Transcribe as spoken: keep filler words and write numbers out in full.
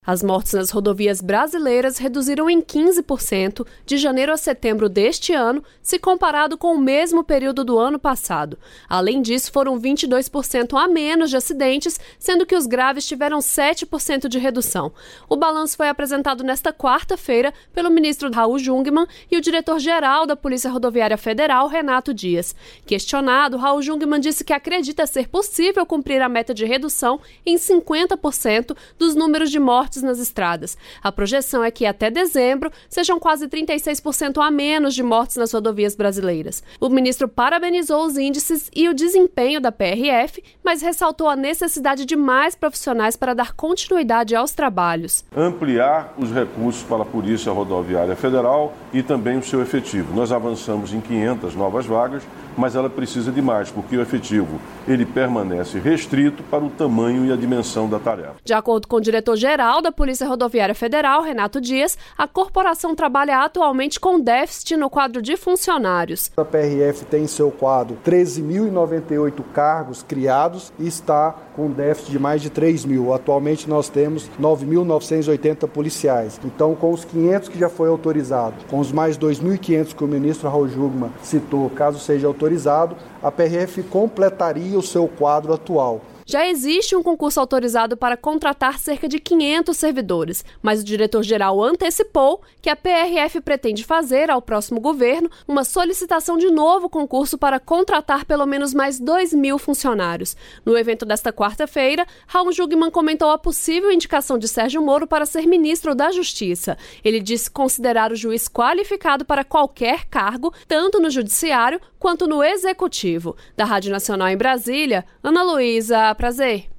As mortes nas rodovias brasileiras reduziram em quinze por cento de janeiro a setembro deste ano, se comparado com o mesmo período do ano passado. Além disso, foram vinte e dois por cento a menos de acidentes, sendo que os graves tiveram sete por cento de redução. O balanço foi apresentado nesta quarta-feira pelo ministro Raul Jungmann e o diretor-geral da Polícia Rodoviária Federal, Renato Dias. Questionado, Raul Jungmann disse que acredita ser possível cumprir a meta de redução em cinquenta por cento dos números de mortes nas estradas. A projeção é que até dezembro sejam quase trinta e seis por cento a menos de mortes nas rodovias brasileiras. O ministro parabenizou os índices e o desempenho da P R F, mas ressaltou a necessidade de mais profissionais para dar continuidade aos trabalhos. Ampliar os recursos para a Polícia Rodoviária Federal e também o seu efetivo. Nós avançamos em quinhentas novas vagas, mas ela precisa de mais, porque o efetivo ele permanece restrito para o tamanho e a dimensão da tarefa. De acordo com o diretor-geral da Polícia Rodoviária Federal, Renato Dias, a corporação trabalha atualmente com déficit no quadro de funcionários. A P R F tem em seu quadro treze mil e noventa e oito cargos criados e está com déficit de mais de três mil. Atualmente nós temos nove mil novecentos e oitenta policiais. Então, com os quinhentos que já foi autorizado, com os mais dois mil e quinhentos que o ministro Raul Jungmann citou, caso seja autorizado, a P R F completaria o seu quadro atual. Já existe um concurso autorizado para contratar cerca de quinhentos servidores, mas o diretor-geral antecipou que a P R F pretende fazer, ao próximo governo, uma solicitação de novo concurso para contratar pelo menos mais dois mil funcionários. No evento desta quarta-feira, Raul Jungmann comentou a possível indicação de Sérgio Moro para ser ministro da Justiça. Ele disse considerar o juiz qualificado para qualquer cargo, tanto no judiciário quanto no executivo. Da Rádio Nacional em Brasília, Ana Luísa, prazer.